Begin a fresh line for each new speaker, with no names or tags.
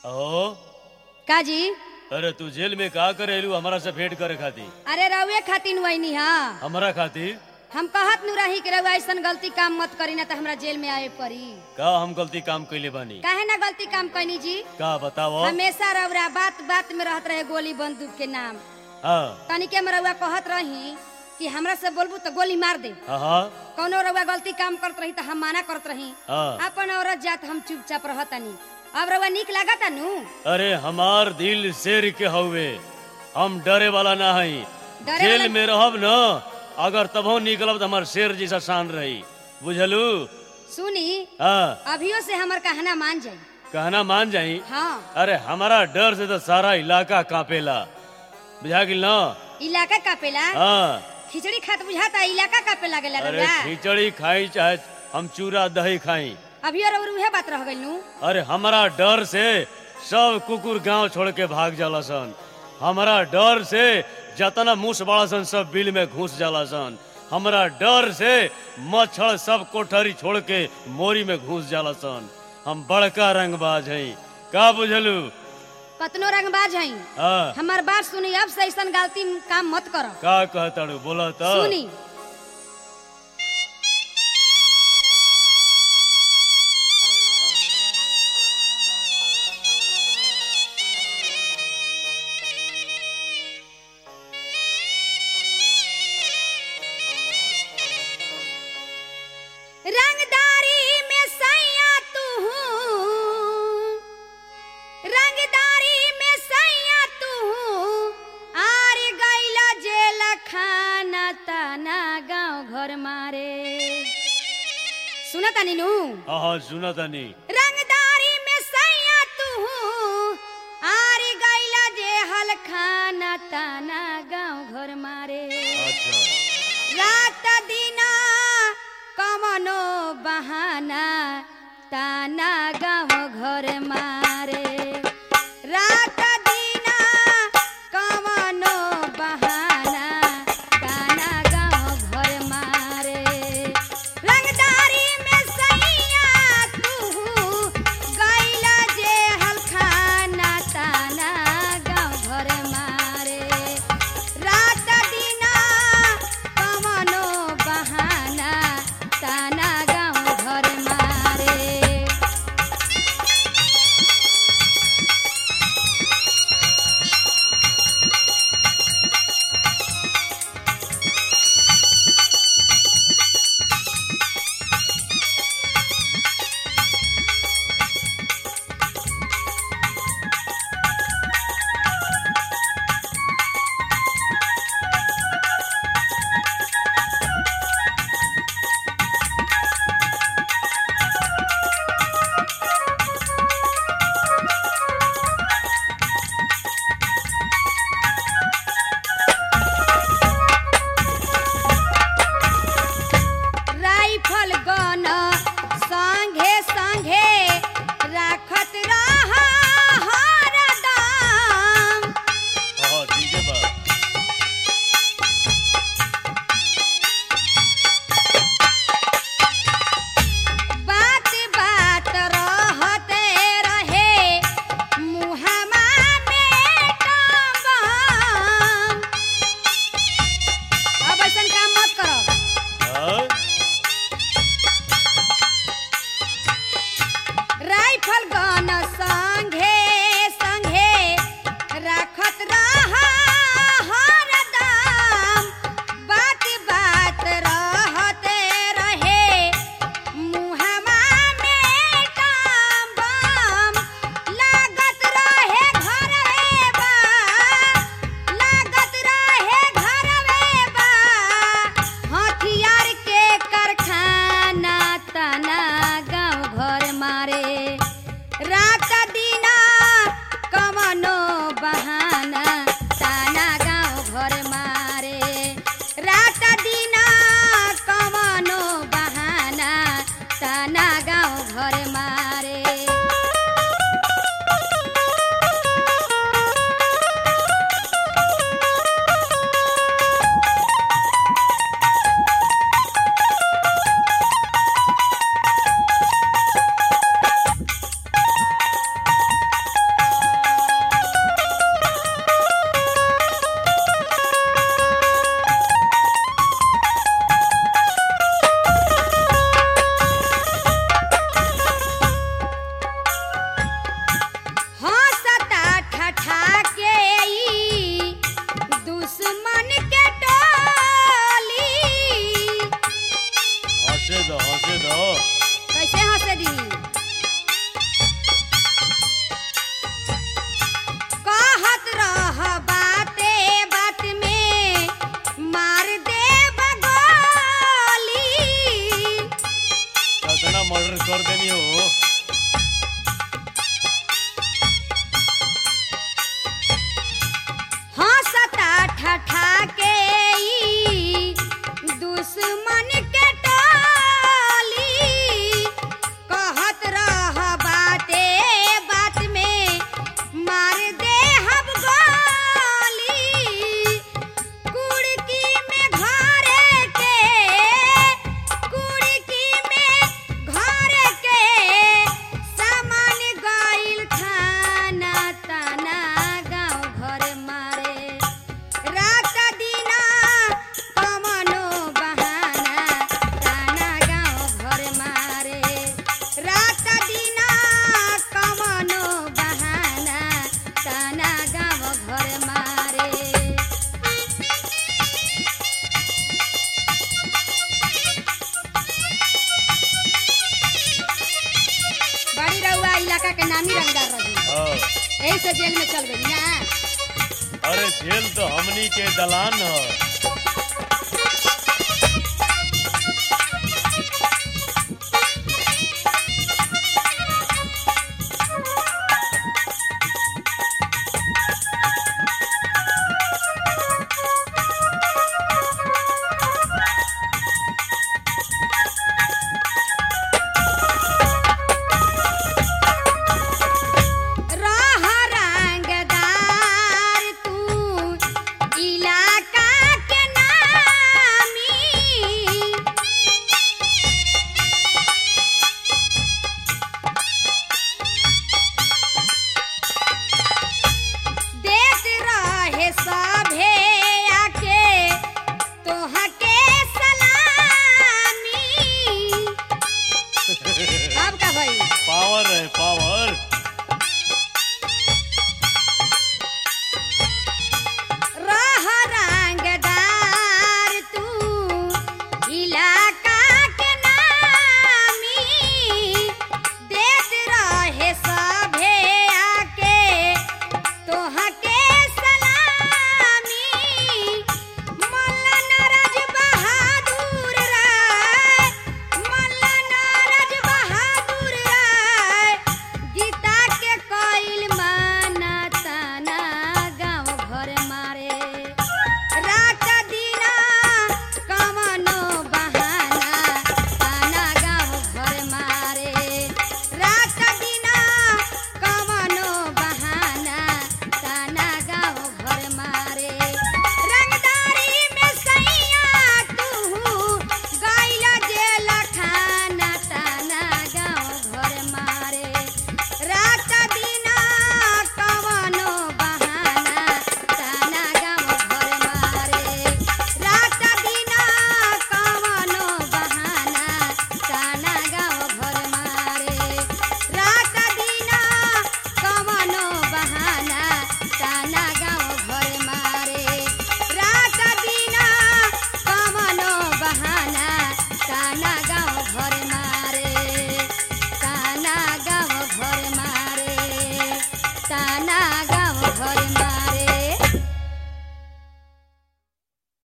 ओ
काजी
अरे तू जेल में का करेलू हमारा से भेंट करे खाती
अरे रउए खातिर वही हाँ
हमारा खातिर
हम कहत नु रही कि रउआ ऐसा गलती काम मत करी ना तो हमरा जेल में आए पड़ी।
का हम गलती काम कैले बानी
काहे ना गलती काम कैनी जी?
का बताओ।
हमेशा रउरा बात बात में रहत रहे गोली बंदूक के नाम।
हाँ
तनिके में रउआ कहत रही कि हमरा से बोलबू तो गोली मार दे।
हाँ
कौनो रउआ गलती काम करत रही तो हम माना करत रही।
हाँ।
अपन औरत जात हम चुपचाप रहतनी। अब रउआ निक लागता नु?
अरे हमार दिल शेर के हवे, हम डरे वाला ना हई।
डरे
जेल
वाला-
में रहब न अगर तबो निकलब तो हमार शेर जैसा शान रही, बुझलू।
सुनी
हाँ
अभियो से हमर कहना मान जाई।
कहना मान जाई।
हाँ
अरे हमारा डर से तो सारा इलाका कांपेला, बुझा गिल न।
इलाका कापेला।
हाँ
खिचड़ी खात बुझाता इलाका कापे लागेला
अरे
रउआ।
खिचड़ी खाई चाहे हम चूरा दही खाई,
अभियो रउआ उहे बात रह गइल नु।
अरे हमारा डर से सब कुकुर गांव छोड़ के भाग जाला सन। हमारा डर से जतना मूस बड़ा सन सब बिल में घुस जाला सन। हमारा डर से मच्छर सब कोठरी छोड़ के मोरी में घुस जाला सन। हम बड़का रंगबाज हई, का बुझलू।
कतनो रंगबाज हई
हाँ
हमार बात सुनी, अब से ऐसा गलती काम मत करो।
का कहताड़ू बोला तो।
सुनी रंगदारी में सैया तू हूँ, रंगदारी में सैया तू हूँ, आर गैला जेल खाना ताना गाँव घर मारे। सुना तानी नु?
हाँ हाँ सुना तानी।
रंगदारी में सैया तू हूँ, आर गैला जेल खाना ताना गाँव घर मारे।
अच्छा
रात दिना कमनो बहाना ताना गाँव घर मारे। रात दिना कमनो बहाना ताना गाँव घर मारे। रंगदारी में सैया तू गैला जेल खाना ताना गाँव घर मारे। रात दिना कमनो बहाना ताना गाँव घर मारे। राइफल गन संगे संगे राखत रहा हरदम।
हाँ ठीक है बा।
बात बात रहते रहे मुहमा में टंबम। अब ऐसन काम मत करो।
हाँ
राइफल गन संगे संगे राखत रहा हरदम। बात बात रहते रहे मुहमा में टंबम। लागत रहे घरवे बा, लागत रहे घरवे बा, हथियार के कारखाना तना गाँव घर मारे।
हो।
हंसता ठठा के ई दुश्मन के टोली कहत रह बाते बात में मार दे हम गोली कुड़की में घरे के सामान गइल खाना ताना गाँव घर मारे रात दिना कमनो बहाना ताना गाँव घर मारे रात दिना कमनो बहाना ताना गाँव घर मारे। बड़ी रउआ इलाका के नामी रंगदार रही
हाँ।
यही से जेल में चल गई ना।
अरे जेल तो हमनी के दलान ह।